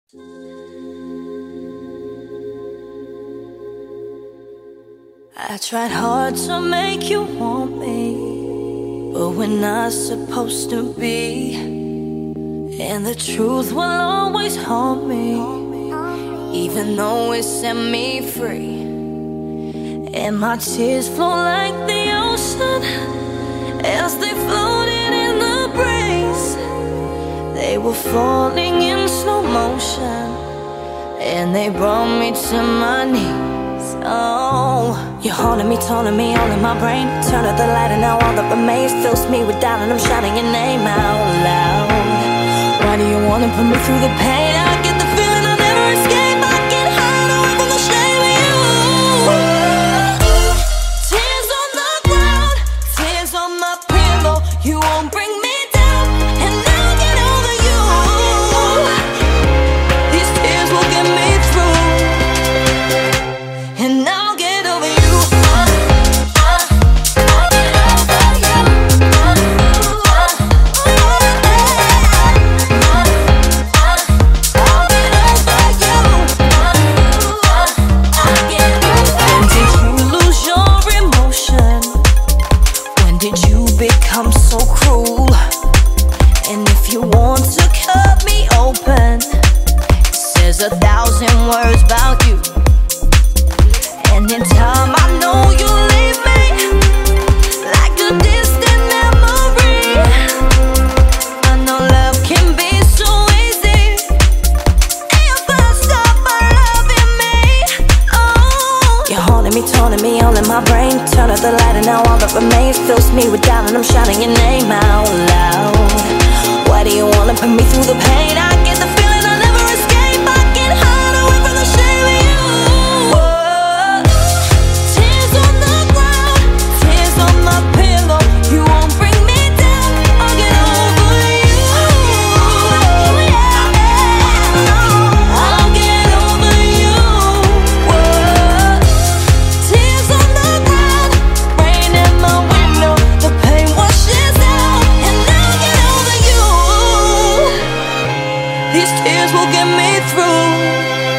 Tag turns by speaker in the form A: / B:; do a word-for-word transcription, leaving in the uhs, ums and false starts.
A: I tried hard to make you want me, but we're not supposed to be. And the truth will always haunt me, even though it set me free. And my tears flow like the ocean as they floated in the breeze. They were falling in slow motion, and they brought me to my knees. Oh, you're haunting me, taunting me, all in my brain. Turn out the light and now all that remains fills me with doubt, and I'm shouting your name out loud. Why do you wanna put me through the pain? I get the feeling I'll never escape. I can hide away from the shame of you. Tears on the ground, tears on my pillow. You won't bring me down, and I'll get over you. These tears will get me through, and I'll get over you. Become so cruel, and if you want to cut me open, it says a thousand words about you. And in time I know you'll leave me like a distant memory. I know love can be so easy if I stop by loving me. Oh, you're haunting me, taunting me, all in my brain. Turn out the light and now all that remains fills me with doubt, and I'm shouting your name out loud. Why do you wanna put me through the pain? I get the feeling I'll never escape. I can hide away from the shame of you. Whoa. Tears on the ground, tears on my pillow. You won't bring me down, I'll get over you. I'll get over you. Whoa. Tears on the ground, rain in my window. The pain washes out, and I'll get over you. These tears will get me through.